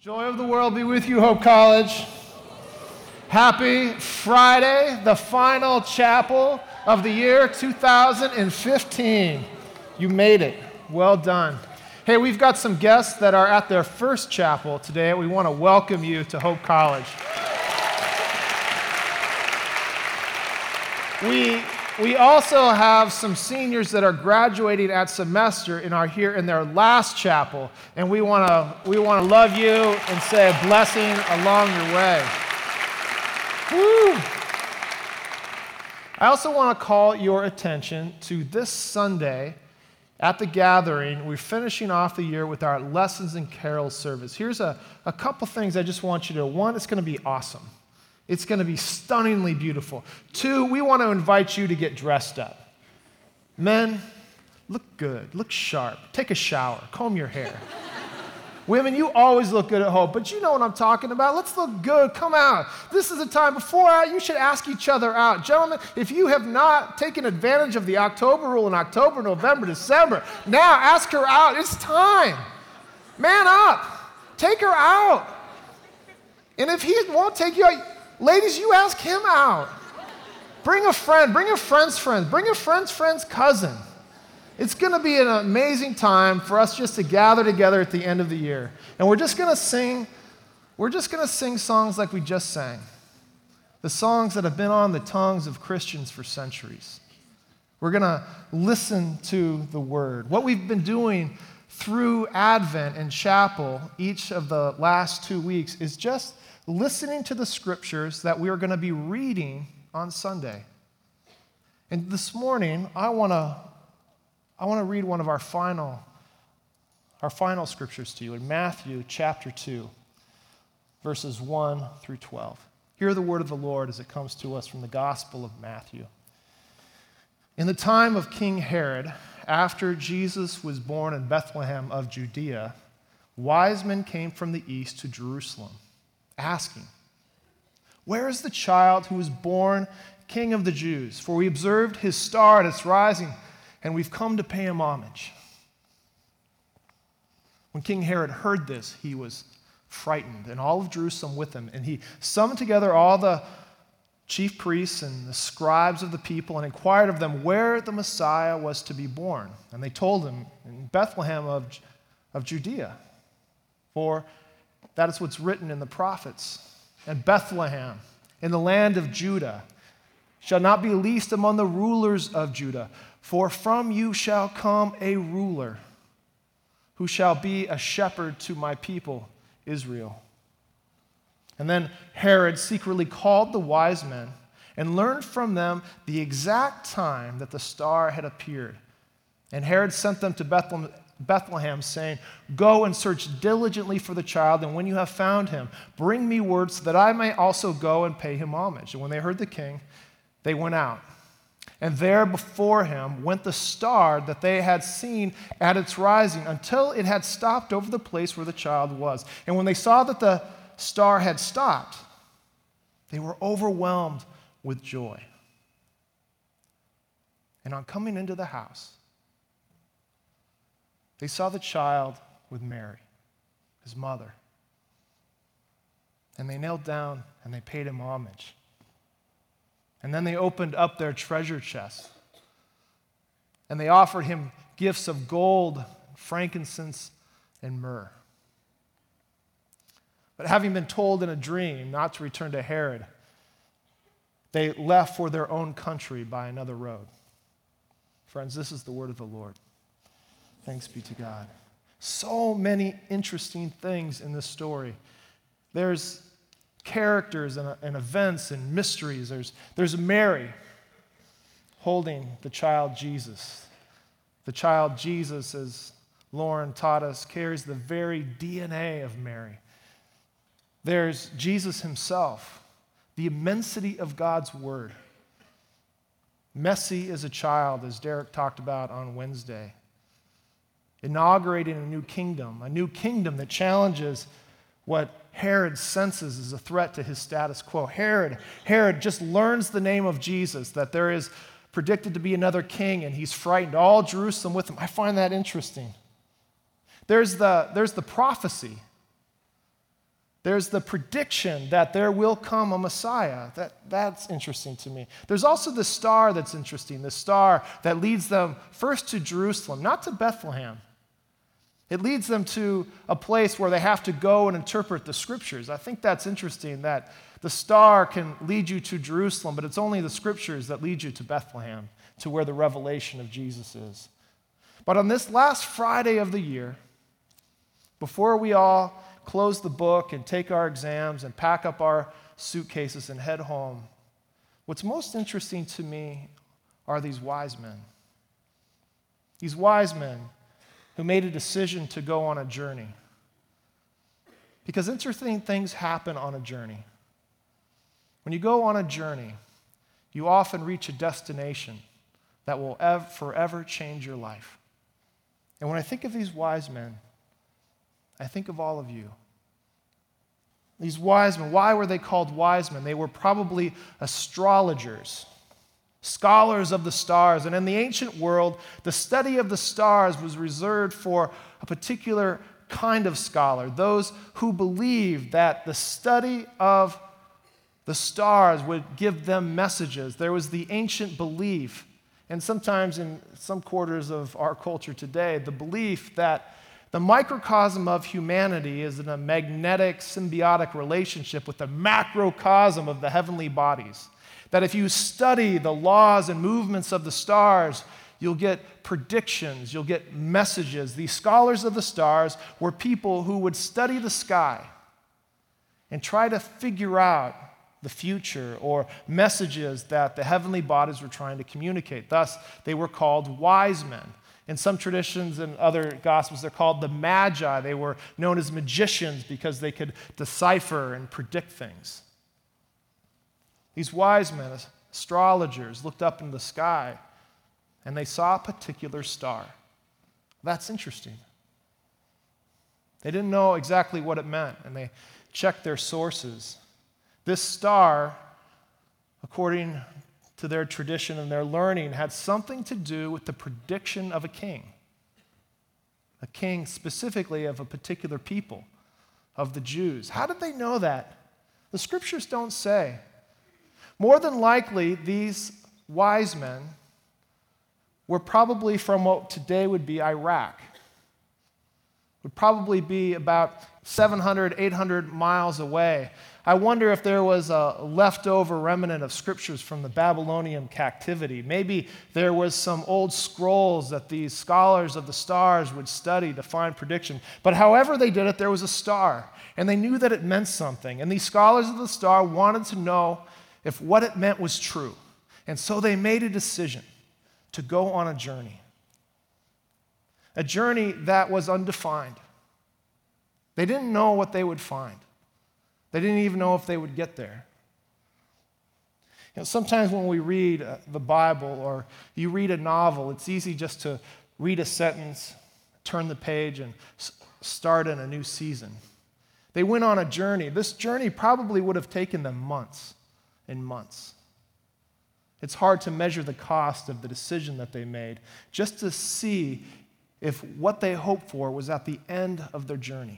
Joy of the world be with you, Hope College. Happy Friday, the final chapel of the year 2015. You made it. Well done. Hey, we've got some guests that are at their first chapel today. We want to welcome you to Hope College. We also have some seniors that are graduating at semester and are here in their last chapel, and we want to love you and say a blessing along your way. Woo! I also want to call your attention to this Sunday at the gathering. We're finishing off the year with our Lessons and Carols service. Here's a couple things I just want you to know. One, it's going to be awesome. It's going to be stunningly beautiful. Two, we want to invite you to get dressed up. Men, look good, look sharp, take a shower, comb your hair. Women, you always look good at home, but you know what I'm talking about. Let's look good, come out. This is the time before you should ask each other out. Gentlemen, if you have not taken advantage of the October rule in October, November, December, now ask her out. It's time. Man up. Take her out. And if he won't take you out, ladies, you ask him out. Bring a friend, bring a friend's friend, bring a friend's friend's cousin. It's going to be an amazing time for us just to gather together at the end of the year. And we're just going to sing songs like we just sang. The songs that have been on the tongues of Christians for centuries. We're going to listen to the word. What we've been doing through Advent and chapel each of the last 2 weeks is just listening to the scriptures that we are going to be reading on Sunday. And this morning, I want to read one of our final scriptures to you in Matthew chapter 2, verses 1 through 12. Hear the word of the Lord as it comes to us from the Gospel of Matthew. In the time of King Herod, after Jesus was born in Bethlehem of Judea, wise men came from the east to Jerusalem, asking, "Where is the child who was born King of the Jews? For we observed his star at its rising, and we've come to pay him homage." When King Herod heard this, he was frightened, and all of Jerusalem with him. And he summoned together all the chief priests and the scribes of the people and inquired of them where the Messiah was to be born. And they told him, "In Bethlehem of Judea. For that is what's written in the prophets. And Bethlehem, in the land of Judah, shall not be least among the rulers of Judah. For from you shall come a ruler who shall be a shepherd to my people, Israel." And then Herod secretly called the wise men and learned from them the exact time that the star had appeared. And Herod sent them to Bethlehem, saying, "Go and search diligently for the child, and when you have found him, bring me word so that I may also go and pay him homage." And when they heard the king, they went out. And there before him went the star that they had seen at its rising, until it had stopped over the place where the child was. And when they saw that the star had stopped, they were overwhelmed with joy. And on coming into the house, they saw the child with Mary, his mother. And they knelt down and they paid him homage. And then they opened up their treasure chests. And they offered him gifts of gold, frankincense, and myrrh. But having been told in a dream not to return to Herod, they left for their own country by another road. Friends, this is the word of the Lord. Thanks be to God. So many interesting things in this story. There's characters and events and mysteries. There's Mary holding the child Jesus. The child Jesus, as Lauren taught us, carries the very DNA of Mary. There's Jesus himself, the immensity of God's word. Messy as a child, as Derek talked about on Wednesday. Inaugurating a new kingdom that challenges what Herod senses as a threat to his status quo. Herod just learns the name of Jesus, that there is predicted to be another king, and he's frightened. All Jerusalem with him. I find that interesting. There's the prophecy There's the prediction that there will come a Messiah. That's interesting to me. There's also the star that's interesting, the star that leads them first to Jerusalem, not to Bethlehem. It leads them to a place where they have to go and interpret the scriptures. I think that's interesting that the star can lead you to Jerusalem, but it's only the scriptures that lead you to Bethlehem, to where the revelation of Jesus is. But on this last Friday of the year, before we all close the book and take our exams and pack up our suitcases and head home, what's most interesting to me are these wise men. These wise men who made a decision to go on a journey. Because interesting things happen on a journey. When you go on a journey, you often reach a destination that will forever change your life. And when I think of these wise men, I think of all of you. These wise men, why were they called wise men? They were probably astrologers, scholars of the stars. And in the ancient world, the study of the stars was reserved for a particular kind of scholar, those who believed that the study of the stars would give them messages. There was the ancient belief, and sometimes in some quarters of our culture today, the belief that the microcosm of humanity is in a magnetic, symbiotic relationship with the macrocosm of the heavenly bodies. That if you study the laws and movements of the stars, you'll get predictions, you'll get messages. These scholars of the stars were people who would study the sky and try to figure out the future or messages that the heavenly bodies were trying to communicate. Thus, they were called wise men. In some traditions and other gospels, they're called the Magi. They were known as magicians because they could decipher and predict things. These wise men, astrologers, looked up in the sky and they saw a particular star. That's interesting. They didn't know exactly what it meant, and they checked their sources. This star, according to their tradition and their learning, had something to do with the prediction of a king specifically of a particular people, of the Jews. How did they know that? The scriptures don't say. More than likely, these wise men were probably from what today would be Iraq. Would probably be about 700, 800 miles away. I wonder if there was a leftover remnant of scriptures from the Babylonian captivity. Maybe there was some old scrolls that these scholars of the stars would study to find prediction. But however they did it, there was a star, and they knew that it meant something. And these scholars of the star wanted to know if what it meant was true. And so they made a decision to go on a journey that was undefined. They didn't know what they would find. They didn't even know if they would get there. You know, sometimes when we read the Bible or you read a novel, it's easy just to read a sentence, turn the page, and start in a new season. They went on a journey. This journey probably would have taken them months and months. It's hard to measure the cost of the decision that they made just to see if what they hoped for was at the end of their journey.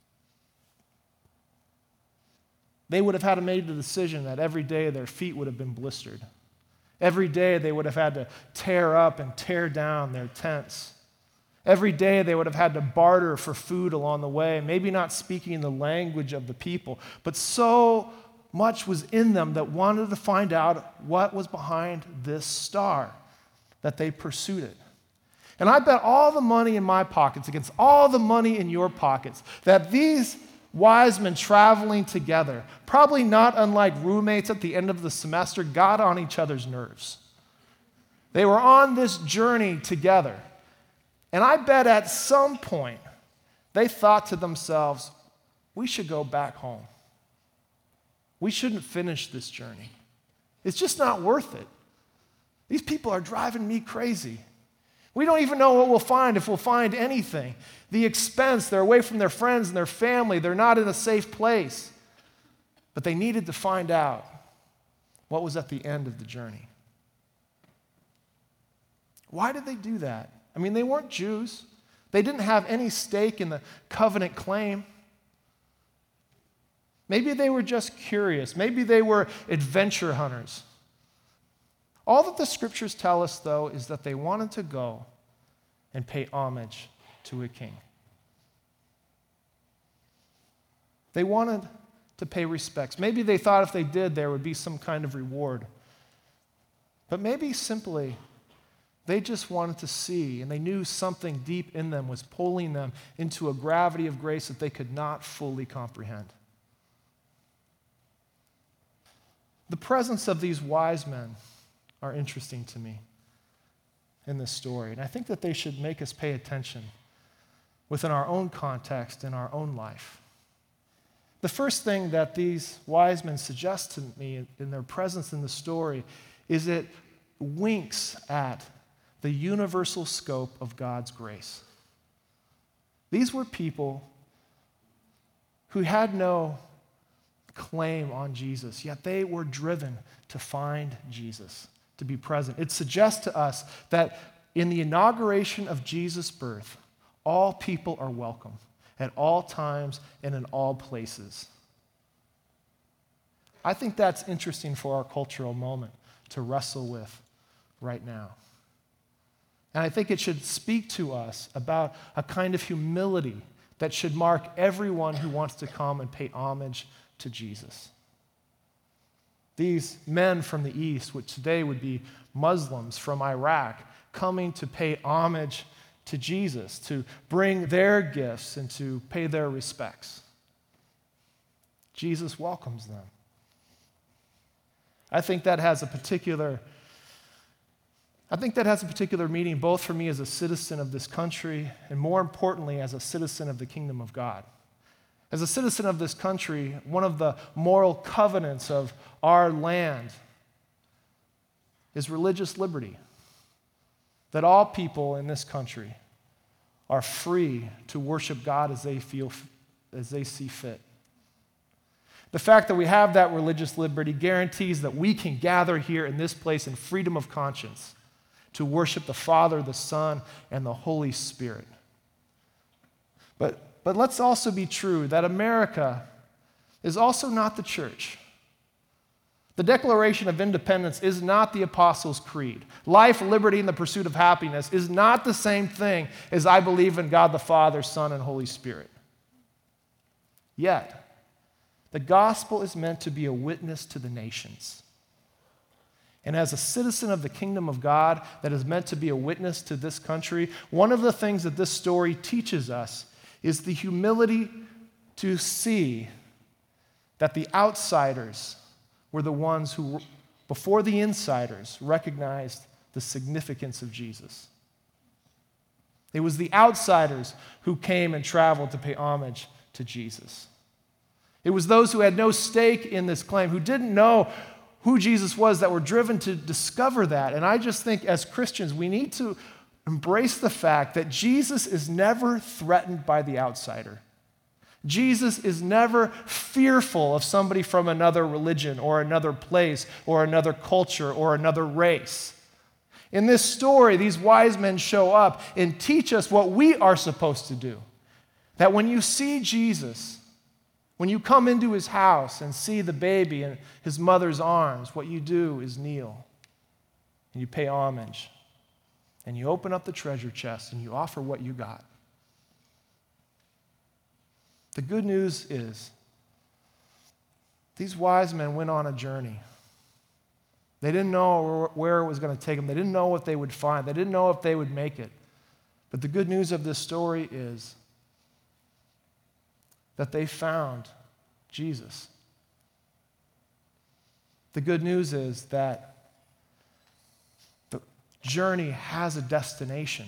They would have had to make the decision that every day their feet would have been blistered. Every day they would have had to tear up and tear down their tents. Every day they would have had to barter for food along the way, maybe not speaking the language of the people, but so much was in them that wanted to find out what was behind this star, that they pursued it. And I bet all the money in my pockets against all the money in your pockets that these wise men traveling together, probably not unlike roommates at the end of the semester, got on each other's nerves. They were on this journey together. And I bet at some point they thought to themselves, we should go back home. We shouldn't finish this journey. It's just not worth it. These people are driving me crazy. We don't even know what we'll find, if we'll find anything. The expense, they're away from their friends and their family, they're not in a safe place. But they needed to find out what was at the end of the journey. Why did they do that? I mean, they weren't Jews. They didn't have any stake in the covenant claim. Maybe they were just curious. Maybe they were adventure hunters. All that the scriptures tell us, though, is that they wanted to go and pay homage to a king. They wanted to pay respects. Maybe they thought if they did, there would be some kind of reward. But maybe simply, they just wanted to see, and they knew something deep in them was pulling them into a gravity of grace that they could not fully comprehend. The presence of these wise men are interesting to me in this story, and I think that they should make us pay attention within our own context in our own life. The first thing that these wise men suggest to me in their presence in the story is it winks at the universal scope of God's grace. These were people who had no claim on Jesus, yet they were driven to find Jesus, to be present. It suggests to us that in the inauguration of Jesus' birth, all people are welcome at all times and in all places. I think that's interesting for our cultural moment to wrestle with right now. And I think it should speak to us about a kind of humility that should mark everyone who wants to come and pay homage to Jesus. These men from the East, which today would be Muslims from Iraq, coming to pay homage to Jesus, to bring their gifts and to pay their respects. Jesus welcomes them. I think that has a particular meaning both for me as a citizen of this country and more importantly as a citizen of the kingdom of God. As a citizen of this country, one of the moral covenants of our land is religious liberty. That all people in this country are free to worship God as they see fit. The fact that we have that religious liberty guarantees that we can gather here in this place in freedom of conscience to worship the Father, the Son, and the Holy Spirit. But let's also be true that America is also not the church. The Declaration of Independence is not the Apostles' Creed. Life, liberty, and the pursuit of happiness is not the same thing as I believe in God the Father, Son, and Holy Spirit. Yet, the gospel is meant to be a witness to the nations. And as a citizen of the kingdom of God that is meant to be a witness to this country, one of the things that this story teaches us is the humility to see that the outsiders were the ones who, before the insiders, recognized the significance of Jesus. It was the outsiders who came and traveled to pay homage to Jesus. It was those who had no stake in this claim, who didn't know who Jesus was, that were driven to discover that. And I just think as Christians, we need to embrace the fact that Jesus is never threatened by the outsider. Jesus is never fearful of somebody from another religion or another place or another culture or another race. In this story, these wise men show up and teach us what we are supposed to do. That when you see Jesus, when you come into his house and see the baby in his mother's arms, what you do is kneel and you pay homage and you open up the treasure chest and you offer what you got. The good news is these wise men went on a journey. They didn't know where it was going to take them. They didn't know what they would find. They didn't know if they would make it. But the good news of this story is that they found Jesus. The good news is that the journey has a destination.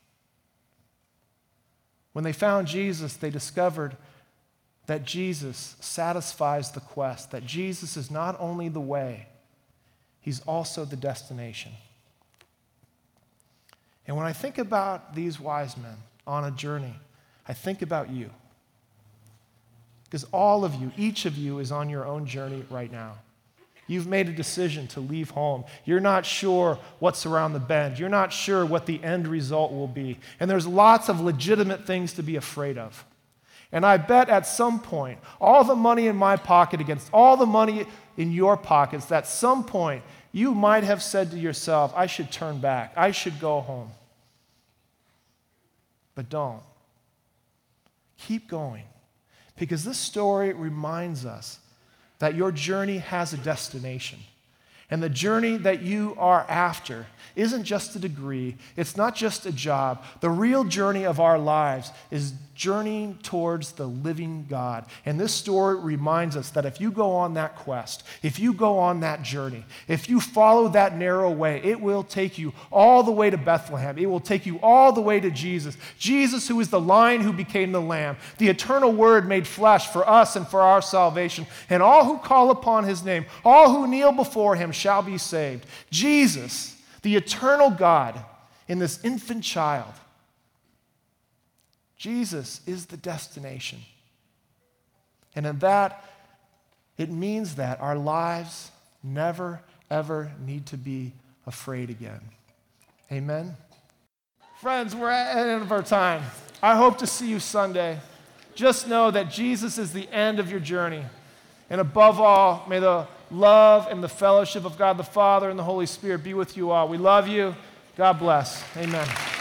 When they found Jesus, they discovered that Jesus satisfies the quest, that Jesus is not only the way, he's also the destination. And when I think about these wise men on a journey, I think about you. Because all of you, each of you is on your own journey right now. You've made a decision to leave home. You're not sure what's around the bend. You're not sure what the end result will be. And there's lots of legitimate things to be afraid of. And I bet at some point, all the money in my pocket against all the money in your pockets, that at some point you might have said to yourself, I should turn back. I should go home. But don't. Keep going. Because this story reminds us that your journey has a destination. And the journey that you are after isn't just a degree. It's not just a job. The real journey of our lives is journeying towards the living God. And this story reminds us that if you go on that quest, if you go on that journey, if you follow that narrow way, it will take you all the way to Bethlehem. It will take you all the way to Jesus. Jesus, who is the Lion who became the Lamb, the eternal Word made flesh for us and for our salvation. And all who call upon his name, all who kneel before him shall be saved. Jesus, the eternal God in this infant child. Jesus is the destination. And in that, it means that our lives never, ever need to be afraid again. Amen? Friends, we're at the end of our time. I hope to see you Sunday. Just know that Jesus is the end of your journey. And above all, may the love and the fellowship of God the Father and the Holy Spirit be with you all. We love you. God bless. Amen.